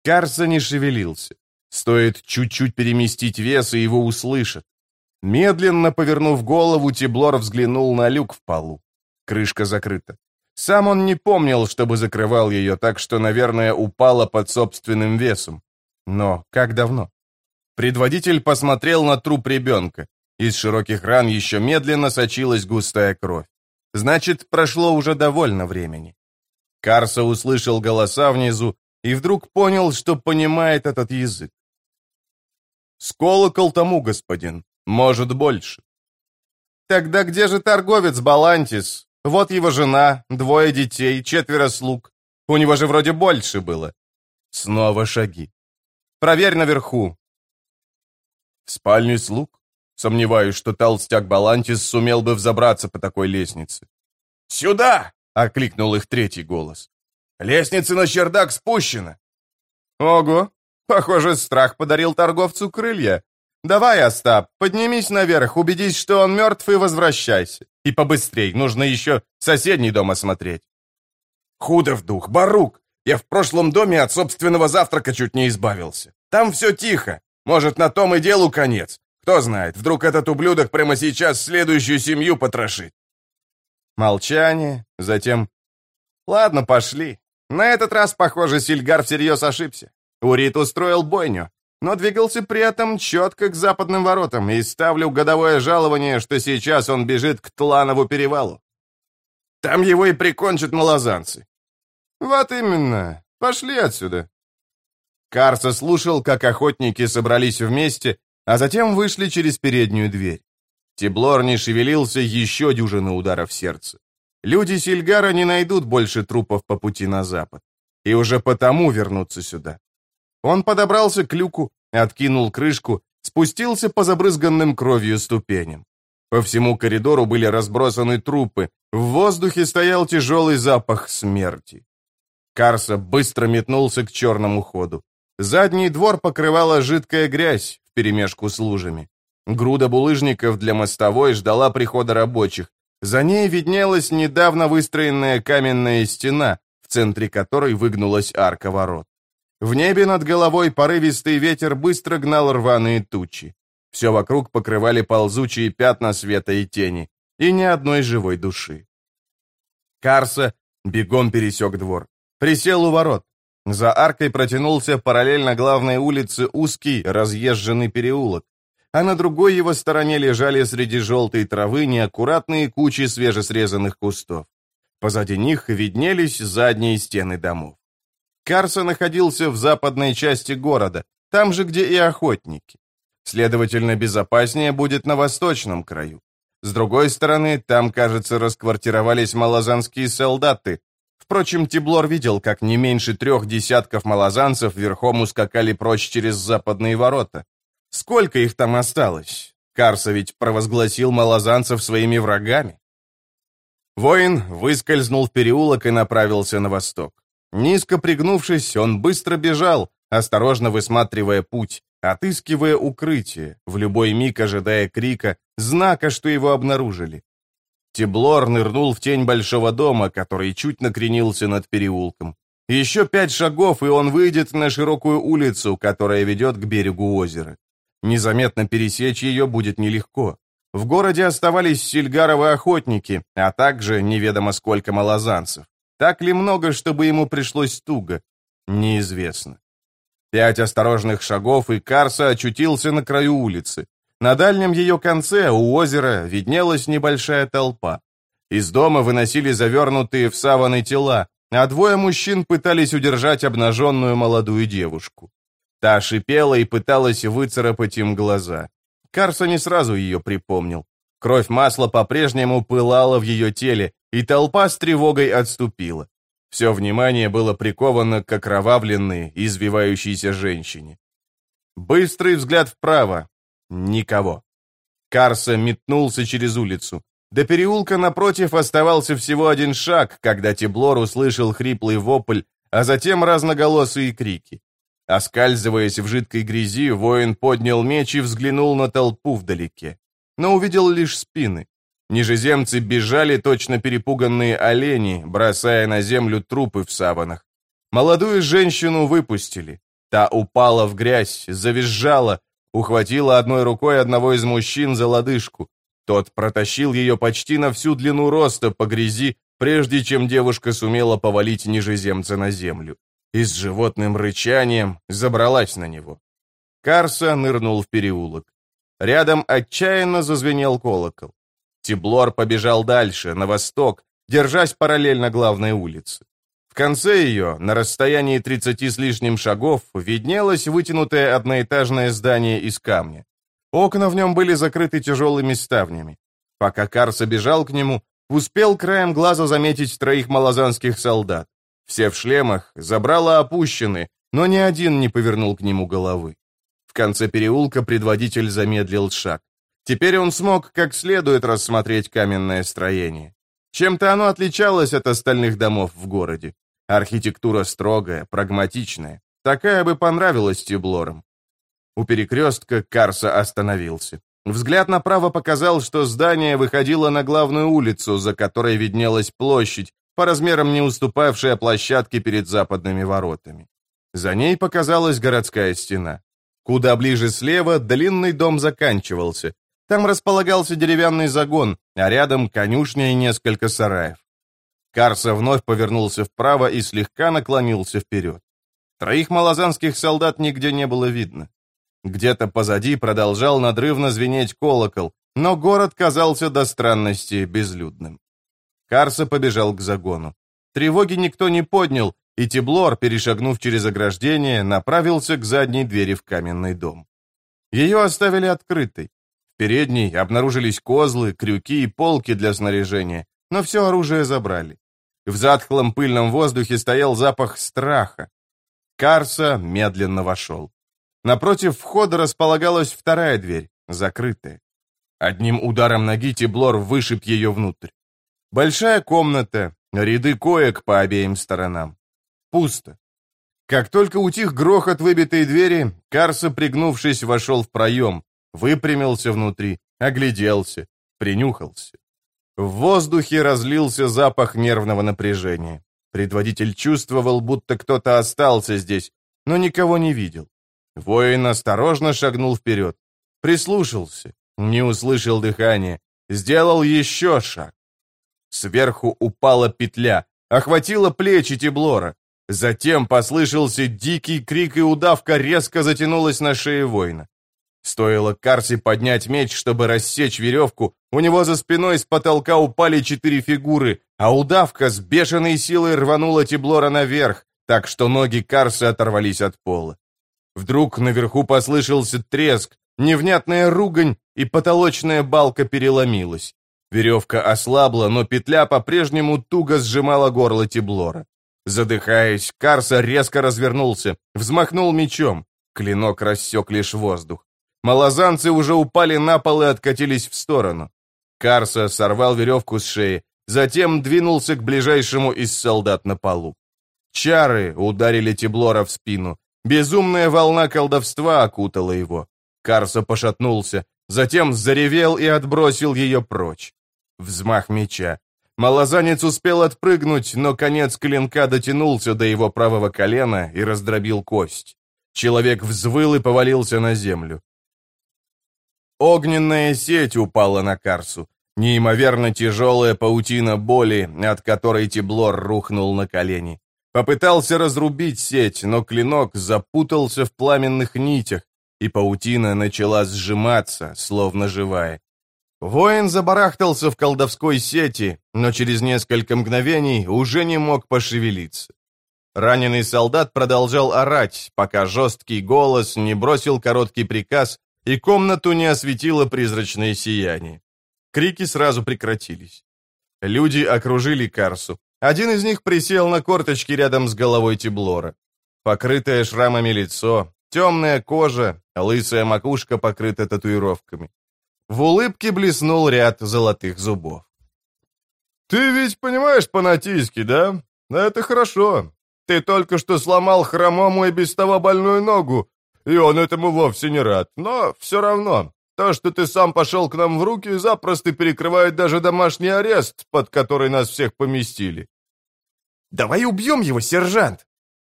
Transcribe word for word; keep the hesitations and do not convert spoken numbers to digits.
Карса не шевелился. Стоит чуть-чуть переместить вес, и его услышат. Медленно повернув голову, Тиблор взглянул на люк в полу. Крышка закрыта. Сам он не помнил, чтобы закрывал ее, так что, наверное, упала под собственным весом. Но как давно? Предводитель посмотрел на труп ребенка. Из широких ран еще медленно сочилась густая кровь. Значит, прошло уже довольно времени. Карса услышал голоса внизу и вдруг понял, что понимает этот язык. «С колокол тому, господин. Может, больше». «Тогда где же торговец Балантис? Вот его жена, двое детей, четверо слуг. У него же вроде больше было». Снова шаги. «Проверь наверху». «В спальне слуг? Сомневаюсь, что толстяк Балантис сумел бы взобраться по такой лестнице». «Сюда!» — окликнул их третий голос. «Лестница на чердак спущена». «Ого! Похоже, страх подарил торговцу крылья. Давай, Остап, поднимись наверх, убедись, что он мертв, и возвращайся. И побыстрей, нужно еще соседний дом осмотреть». «Худо в дух, Барук! Я в прошлом доме от собственного завтрака чуть не избавился. Там все тихо. Может, на том и делу конец. Кто знает, вдруг этот ублюдок прямо сейчас следующую семью потрошит». Молчание, затем... «Ладно, пошли. На этот раз, похоже, Сильгар всерьез ошибся. Урит устроил бойню, но двигался при этом четко к западным воротам, и ставлю годовое жалование, что сейчас он бежит к Тланову перевалу. Там его и прикончат малозанцы». «Вот именно. Пошли отсюда». Карса слушал, как охотники собрались вместе, а затем вышли через переднюю дверь. Тиблор не шевелился, еще дюжина ударов сердца. Люди Сильгара не найдут больше трупов по пути на запад. И уже потому вернуться сюда. Он подобрался к люку, откинул крышку, спустился по забрызганным кровью ступеням. По всему коридору были разбросаны трупы, в воздухе стоял тяжелый запах смерти. Карса быстро метнулся к черному ходу. Задний двор покрывала жидкая грязь вперемешку с лужами. Груда булыжников для мостовой ждала прихода рабочих. За ней виднелась недавно выстроенная каменная стена, в центре которой выгнулась арка ворот. В небе над головой порывистый ветер быстро гнал рваные тучи. Все вокруг покрывали ползучие пятна света и тени, и ни одной живой души. Карса бегом пересек двор. Присел у ворот. За аркой протянулся параллельно главной улице узкий, разъезженный переулок, а на другой его стороне лежали среди желтой травы неаккуратные кучи свежесрезанных кустов. Позади них виднелись задние стены домов. Карса находился в западной части города, там же, где и охотники. Следовательно, безопаснее будет на восточном краю. С другой стороны, там, кажется, расквартировались малозанские солдаты. Впрочем, Тиблор видел, как не меньше трех десятков малозанцев верхом ускакали прочь через западные ворота. Сколько их там осталось? Карса ведь провозгласил малозанцев своими врагами. Воин выскользнул в переулок и направился на восток. Низко пригнувшись, он быстро бежал, осторожно высматривая путь, отыскивая укрытие, в любой миг ожидая крика, знака, что его обнаружили. Тиблор нырнул в тень большого дома, который чуть накренился над переулком. Еще пять шагов, и он выйдет на широкую улицу, которая ведет к берегу озера. Незаметно пересечь ее будет нелегко. В городе оставались сильгаровы охотники, а также неведомо сколько малозанцев. Так ли много, чтобы ему пришлось туго? Неизвестно. Пять осторожных шагов, и Карса очутился на краю улицы. На дальнем ее конце, у озера, виднелась небольшая толпа. Из дома выносили завернутые в саваны тела, а двое мужчин пытались удержать обнаженную молодую девушку. Та шипела и пыталась выцарапать им глаза. Карса не сразу ее припомнил. Кровь масла по-прежнему пылала в ее теле, и толпа с тревогой отступила. Все внимание было приковано к окровавленной, извивающейся женщине. Быстрый взгляд вправо. Никого. Карса метнулся через улицу. До переулка напротив оставался всего один шаг, когда Тиблор услышал хриплый вопль, а затем разноголосые крики. Оскальзываясь в жидкой грязи, воин поднял меч и взглянул на толпу вдалеке. Но увидел лишь спины. Нижеземцы бежали, точно перепуганные олени, бросая на землю трупы в саванах. Молодую женщину выпустили. Та упала в грязь, завизжала, ухватила одной рукой одного из мужчин за лодыжку. Тот протащил ее почти на всю длину роста по грязи, прежде чем девушка сумела повалить нижеземца на землю. И с животным рычанием забралась на него. Карса нырнул в переулок. Рядом отчаянно зазвенел колокол. Тиблор побежал дальше, на восток, держась параллельно главной улице. В конце ее, на расстоянии тридцати с лишним шагов, виднелось вытянутое одноэтажное здание из камня. Окна в нем были закрыты тяжелыми ставнями. Пока Карса бежал к нему, успел краем глаза заметить троих малозанских солдат. Все в шлемах, забрала опущены, но ни один не повернул к нему головы. В конце переулка предводитель замедлил шаг. Теперь он смог как следует рассмотреть каменное строение. Чем-то оно отличалось от остальных домов в городе. Архитектура строгая, прагматичная. Такая бы понравилась Тиблорам. У перекрестка Карса остановился. Взгляд направо показал, что здание выходило на главную улицу, за которой виднелась площадь, по размерам не уступавшая площадке перед западными воротами. За ней показалась городская стена. Куда ближе слева длинный дом заканчивался. Там располагался деревянный загон, а рядом конюшня и несколько сараев. Карса вновь повернулся вправо и слегка наклонился вперед. Троих малозанских солдат нигде не было видно. Где-то позади продолжал надрывно звенеть колокол, но город казался до странности безлюдным. Карса побежал к загону. Тревоги никто не поднял, и Тиблор, перешагнув через ограждение, направился к задней двери в каменный дом. Ее оставили открытой. В передней обнаружились козлы, крюки и полки для снаряжения, но все оружие забрали. В затхлом пыльном воздухе стоял запах страха. Карса медленно вошел. Напротив входа располагалась вторая дверь, закрытая. Одним ударом ноги Тиблор вышиб ее внутрь. Большая комната, ряды коек по обеим сторонам. Пусто. Как только утих грохот выбитой двери, Карса, пригнувшись, вошел в проем, выпрямился внутри, огляделся, принюхался. В воздухе разлился запах нервного напряжения. Предводитель чувствовал, будто кто-то остался здесь, но никого не видел. Воин осторожно шагнул вперед, прислушался, не услышал дыхания, сделал еще шаг. Сверху упала петля, охватила плечи Тиблора. Затем послышался дикий крик, и удавка резко затянулась на шее воина. Стоило Карсе поднять меч, чтобы рассечь веревку, у него за спиной с потолка упали четыре фигуры, а удавка с бешеной силой рванула Тиблора наверх, так что ноги Карсы оторвались от пола. Вдруг наверху послышался треск, невнятная ругань, и потолочная балка переломилась. Веревка ослабла, но петля по-прежнему туго сжимала горло Тиблора. Задыхаясь, Карса резко развернулся, взмахнул мечом. Клинок рассек лишь воздух. Малозанцы уже упали на пол и откатились в сторону. Карса сорвал веревку с шеи, затем двинулся к ближайшему из солдат на полу. Чары ударили Тиблора в спину. Безумная волна колдовства окутала его. Карса пошатнулся, затем заревел и отбросил ее прочь. Взмах меча. Малозанец успел отпрыгнуть, но конец клинка дотянулся до его правого колена и раздробил кость. Человек взвыл и повалился на землю. Огненная сеть упала на Карсу. Неимоверно тяжелая паутина боли, от которой Тиблор рухнул на колени. Попытался разрубить сеть, но клинок запутался в пламенных нитях, и паутина начала сжиматься, словно живая. Воин забарахтался в колдовской сети, но через несколько мгновений уже не мог пошевелиться. Раненый солдат продолжал орать, пока жесткий голос не бросил короткий приказ, и комнату не осветило призрачное сияние. Крики сразу прекратились. Люди окружили Карсу. Один из них присел на корточки рядом с головой Тиблора. Покрытое шрамами лицо, темная кожа, лысая макушка покрыта татуировками. В улыбке блеснул ряд золотых зубов. «Ты ведь понимаешь по-натийски, да? Это хорошо. Ты только что сломал хромому и без того больную ногу, и он этому вовсе не рад. Но все равно, то, что ты сам пошел к нам в руки, запросто перекрывает даже домашний арест, под который нас всех поместили». «Давай убьем его, сержант!»